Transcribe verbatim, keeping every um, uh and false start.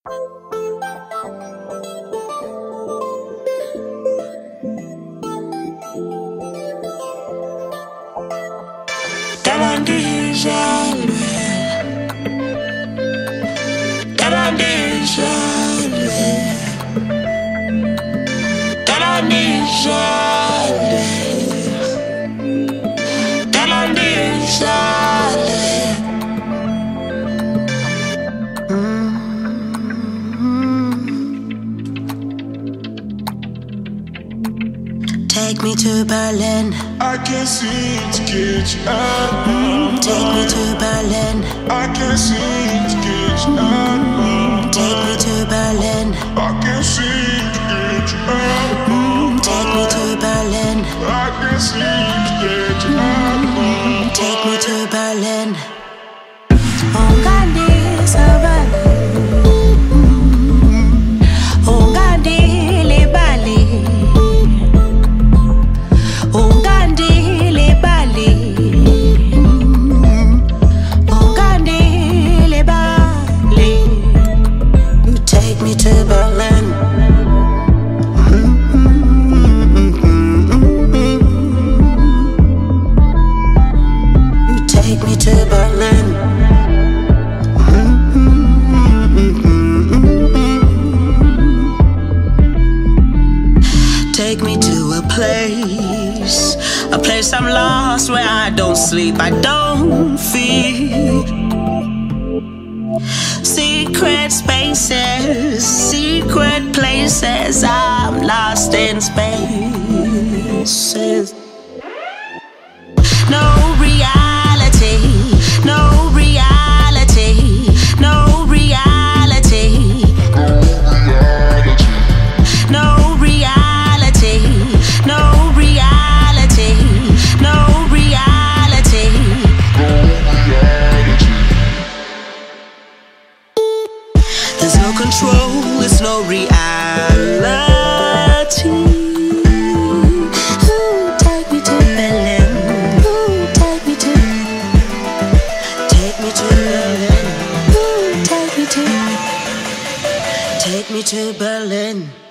Take me to Berlin. I can't seem to get you out of my mind. Take me to Berlin. I can't seem to get you out of my mind. Take me to Berlin. I can't seem to get you out of my mind. Take me to Berlin. I can't seem to get you out of my mind. Take me to Berlin. Ungandi sabali, ungandi libali, ungandi libali, ungandi libali. You take me to Berlin. You take me to Berlin. Take me to a place, a place I'm lost, where I don't sleep, I don't feel. Secret spaces, secret places, I'm lost in spaces. No reality, no reality, no reality, no reality, no reality, no reality. There's no control, there's no reality. Ooh, take me to Berlin. Ooh, take me to, take me to Berlin. Ooh, take me to, take me to Berlin.